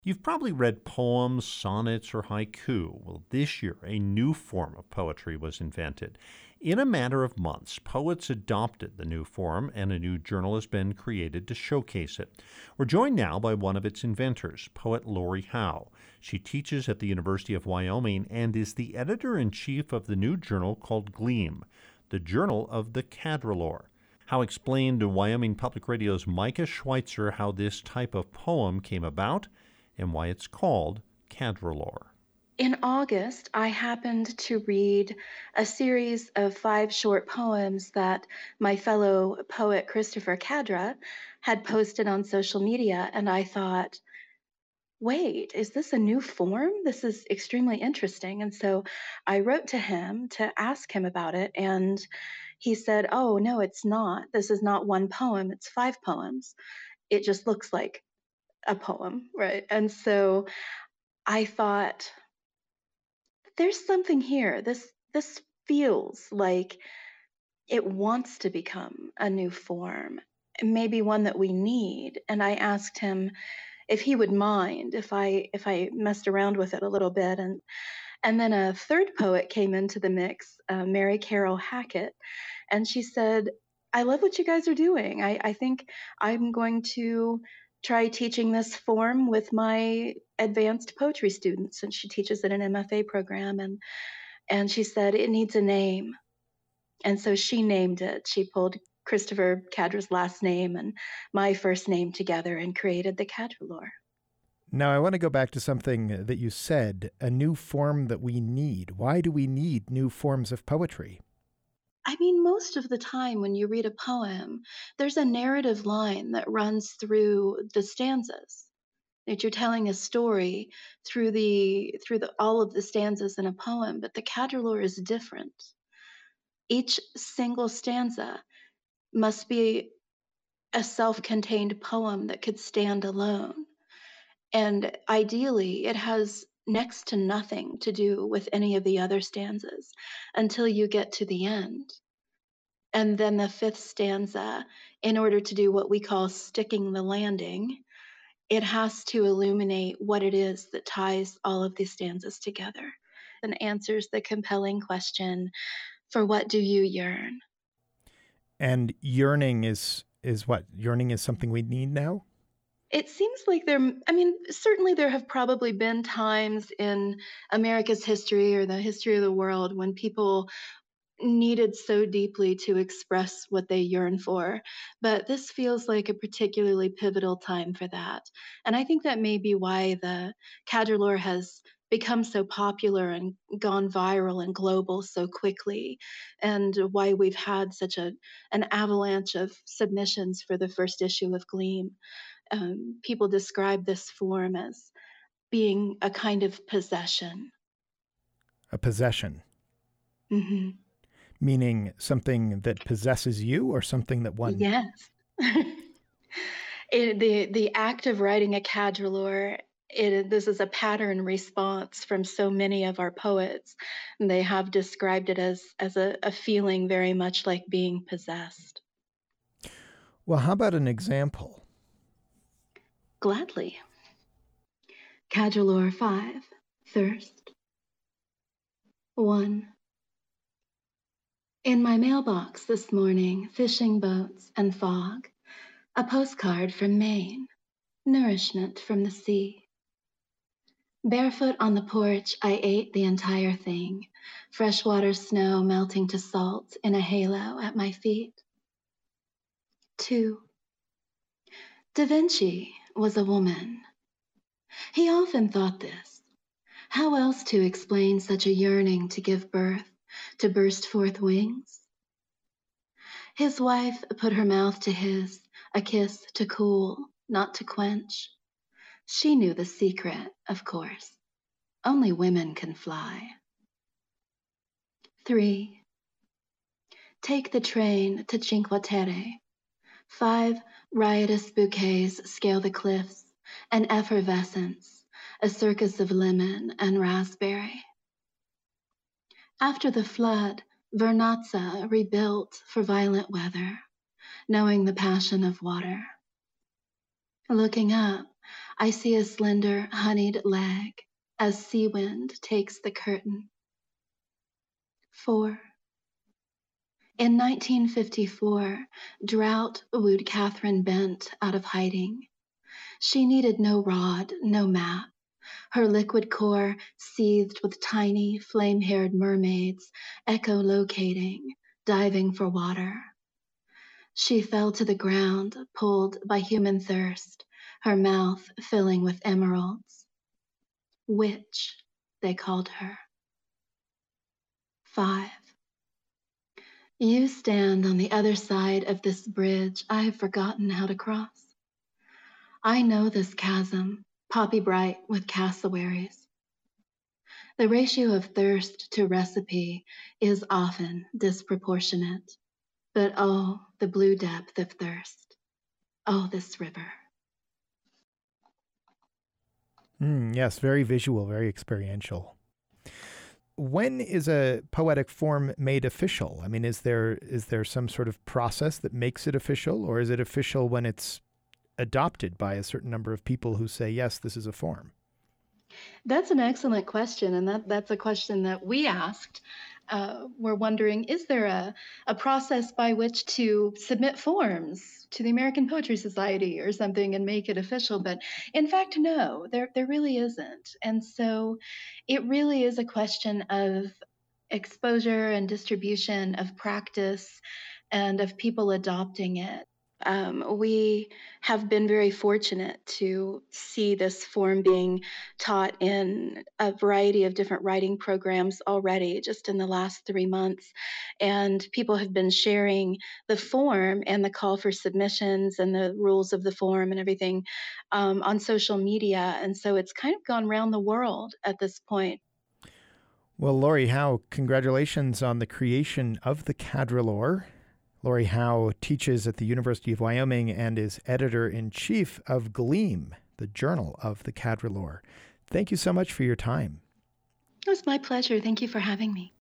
You've probably read poems, sonnets, or haiku. Well, this year, a new form of poetry was invented. In a matter of months, poets adopted the new form, and a new journal has been created to showcase it. We're joined now by one of its inventors, poet Lori Howe. She teaches at the University of Wyoming and is the editor in chief of the new journal called Gleam, the Journal of the Cadrelor. Howe explained to Wyoming Public Radio's Micah Schweitzer how this type of poem came about and why it's called Cadrelor. In August, I happened to read a series of 5 short poems that my fellow poet Christopher Cadra had posted on social media, and I thought, wait, is this a new form? This is extremely interesting. And so I wrote to him to ask him about it, and he said, oh, no, it's not. This is not one poem, it's 5 poems. It just looks like a poem, right? And so I thought, there's something here. This feels like it wants to become a new form, maybe one that we need. And I asked him if he would mind if I messed around with it a little bit. And then a third poet came into the mix, Mary Carol Hackett, and she said, "I love what you guys are doing. I think I'm going to try teaching this form with my advanced poetry students." And she teaches at an MFA program, and she said it needs a name, and so she named it. She pulled Christopher Cadra's last name and my first name together and created the Cadrelor. Now, I want to go back to something that you said, a new form that we need. Why do we need new forms of poetry? I mean, most of the time when you read a poem, there's a narrative line that runs through the stanzas. That you're telling a story through the all of the stanzas in a poem, but the Cadrelor is different. Each single stanza must be a self-contained poem that could stand alone. And ideally, it has next to nothing to do with any of the other stanzas until you get to the end. And then the fifth stanza, in order to do what we call sticking the landing, it has to illuminate what it is that ties all of these stanzas together and answers the compelling question, for what do you yearn? And yearning is what? Yearning is something we need now? It seems like I mean, certainly there have probably been times in America's history or the history of the world when people needed so deeply to express what they yearn for. But this feels like a particularly pivotal time for that. And I think that may be why the Cadrelor has become so popular and gone viral and global so quickly, and why we've had such an avalanche of submissions for the first issue of Gleam. People describe this form as being a kind of possession. A possession, Hmm. meaning something that possesses you or something that one. Yes. The act of writing a Cadrelor, this is a pattern response from so many of our poets. And they have described it as a feeling very much like being possessed. Well, how about an example? Gladly. Cadrelor 5, Thirst. 1. In my mailbox this morning, fishing boats and fog, a postcard from Maine, nourishment from the sea. Barefoot on the porch, I ate the entire thing, freshwater snow melting to salt in a halo at my feet. 2. Da Vinci was a woman. He often thought this. How else to explain such a yearning to give birth, to burst forth wings? His wife put her mouth to his, a kiss to cool, not to quench. She knew the secret, of course. Only women can fly. 3. Take the train to Cinque Terre. 5 riotous bouquets scale the cliffs, an effervescence, a circus of lemon and raspberry. After the flood, Vernazza rebuilt for violent weather, knowing the passion of water. Looking up, I see a slender, honeyed leg as sea wind takes the curtain. 4. In 1954, drought wooed Catherine Bent out of hiding. She needed no rod, no map. Her liquid core seethed with tiny, flame-haired mermaids, echolocating, diving for water. She fell to the ground, pulled by human thirst, her mouth filling with emeralds. Witch, they called her. 5. You stand on the other side of this bridge I have forgotten how to cross. I know this chasm, poppy bright with cassowaries. The ratio of thirst to recipe is often disproportionate. But oh, the blue depth of thirst. Oh, this river. Yes, very visual, very experiential. When is a poetic form made official? I mean, is there some sort of process that makes it official, or is it official when it's adopted by a certain number of people who say, yes, this is a form? That's an excellent question, and that's a question that we asked. We're wondering, is there a process by which to submit forms to the American Poetry Society or something and make it official? But in fact, no, there really isn't. And so it really is a question of exposure and distribution of practice and of people adopting it. We have been very fortunate to see this form being taught in a variety of different writing programs already, just in the last 3 months. And people have been sharing the form and the call for submissions and the rules of the form and everything on social media. And so it's kind of gone around the world at this point. Well, Laurie Howe, congratulations on the creation of the Cadrelore. Laurie Howe teaches at the University of Wyoming and is editor-in-chief of Gleam, the journal of the Cadrelore. Thank you so much for your time. It was my pleasure. Thank you for having me.